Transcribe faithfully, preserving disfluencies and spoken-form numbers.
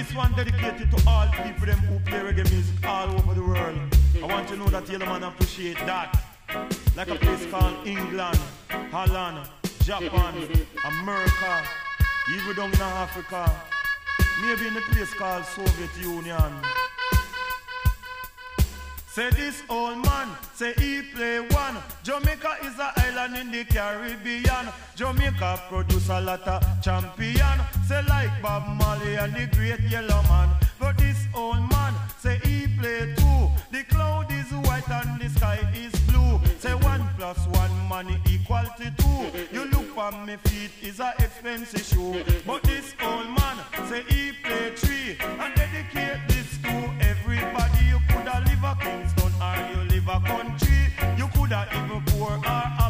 this one dedicated to all people them who play reggae music all over the world. I want you to know that Yellow Man appreciate that. Like a place called England, Holland, Japan, America, even down in Africa, maybe in a place called Soviet Union. Say this old man, say he play one. Jamaica is an island in the Caribbean. Jamaica produce a lot of champion. Say like Bob Marley and the Great Yellow Man. But this old man, say he play two. The cloud is white and the sky is blue. Say one plus one money equal to two. You look on me feet is a expensive shoe. But this old man, say he play three. And dedicate this to everybody. You coulda live a Kingston or you live a country. You coulda even poor or